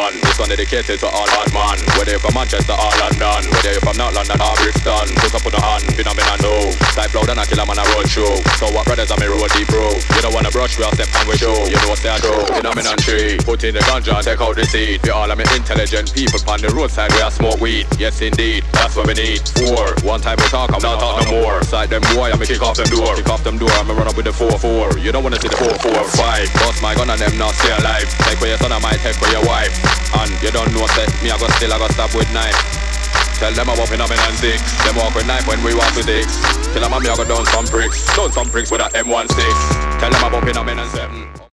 one. This one dedicated to all hard man. Whether you're from Manchester or London, whether you're from North London or Brixton, put up on the hand, phenomenon no. Type loud and I kill a man a road show. So what brothers I'm a road deep bro. You don't wanna brush, we all step and we show. You know stay a true, phenomenon 3. Put in the ganja and take out the seed. We all are intelligent people on the roadside we are smoke weed. Yes indeed, that's what we need. 4. One time we talk, I'm not talk no more. Side them boy, I'm kick off them door. Kick off them door, I'm run up with the 4-4. You don't wanna see the 4-4-5. Bust my gun and them not stay alive. Take away your son, I might take away your wife. And you don't know say, me I go still, I go stop with knife. Tell them I'm up in 6. Them walk with knife when we walk with 6. Tell them I'm me I go down some bricks. Down some bricks with a M16. Tell them I'm up in 7.